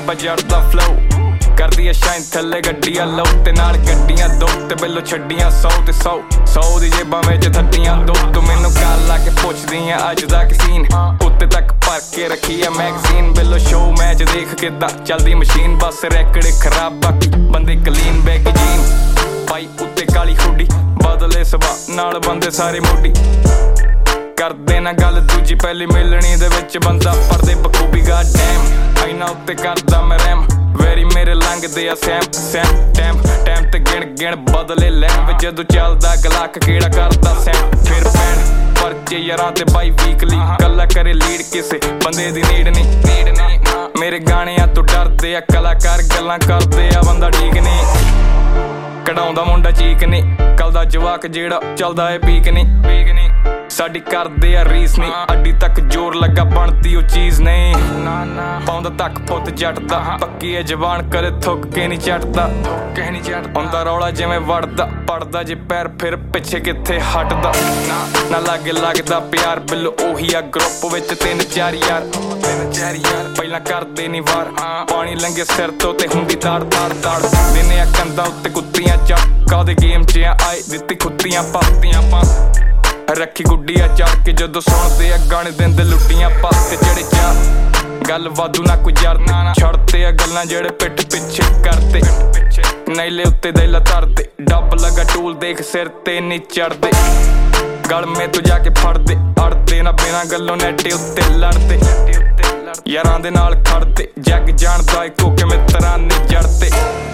जड़दा flow करदी है shine थल्ले गड्डियां लो ते नाल गड्डियां दो ते बिल्लो छड्डियां 100 ते 100 दी जेबां विच थट्टियां दो तू मैनू कल ला के पुछदी है अज दा सीन उत्ते तक भर के रखी है मैगजीन बिल्लो शो मैच देख किदां चलदी मशीन बस रैकड़े खराब बाकी बंदे क्लीन बैग जीन पाई उत्ते काली हुडी बदले सुभा नाल बंदे सारे मोडी करदे ना गल दूजी पहली मिलनी दे विच बंदा पढ़दे बखूबी गा डैम इना उत्ते करदा मैं रैम वेरी मेरे लंघदे आ सैम टैम ते गिण बदले लैम जदों चलदा गलाक केड़ा करदा सैम फिर पैण परचे यारां ते बाई वीकली कल्ला करे लीड किसे बंदे दी नीड नहीं मेरे गाने आ तू डरदे आ कलाकार गल्लां करदे आ बंदा ठीक नहीं कढाउंदा मुंडा चीक नहीं कल दा जवाक जेड़ा चलदा है पीक नहीं साडी करदे आ रीस नहीं अड्डी तक जोर लगा बनती ओ चीज नहीं पाउंदा तक पुत जट दा पक्की है जवान कदे थुक के नहीं चटदा हुंदा रौला जिवें वड़दा पड़दा जे पैर फिर पिछे किथे हटदा ना लागे लगदा प्यार बिल्लो ओही आ ग्रुप विच 3-4 यार पहलां करदे नहीं वार पानी लंघे सिर तो ते हुंदी ताड़ दिने आ कंधा उत्ते कुत्तियां चक्का दे गेम च आए दित्ती खुत्तियां पातियां रखी गुड्डिया चढ़ के जदों सुनदे आ गाने देंदे लुट्टियां पाते चढ़े चा गल वाधू ना कोई यार छड़ते आ गल्लां जेड़े पिठ पिछे करदे नैले उत्ते दैला धरदे डब लगा टूल देख सिर ते नहीं चढ़दे गल में तू जाके फड़दे अड़दे ना बिना गल्लों नैटे उत्ते लड़दे यारां दे नाल खड़दे जग जानदा इको के मित्रां ने जड़दे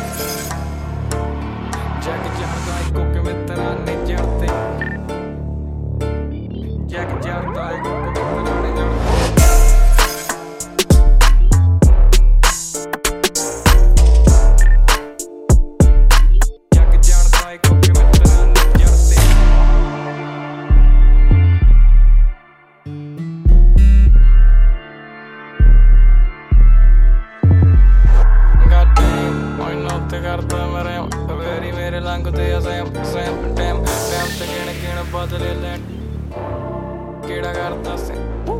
जग जानदा इको के मित्रां ने जड़दे जग जानदा इको के मित्रां ने जड़दे जग जानदा इको के मित्रां ने जड़दे उत्ते करदा मेरे वेरी मेरे लंघदे आ सैम टैम ते गिण बदले लैन केड़ा करदा सैम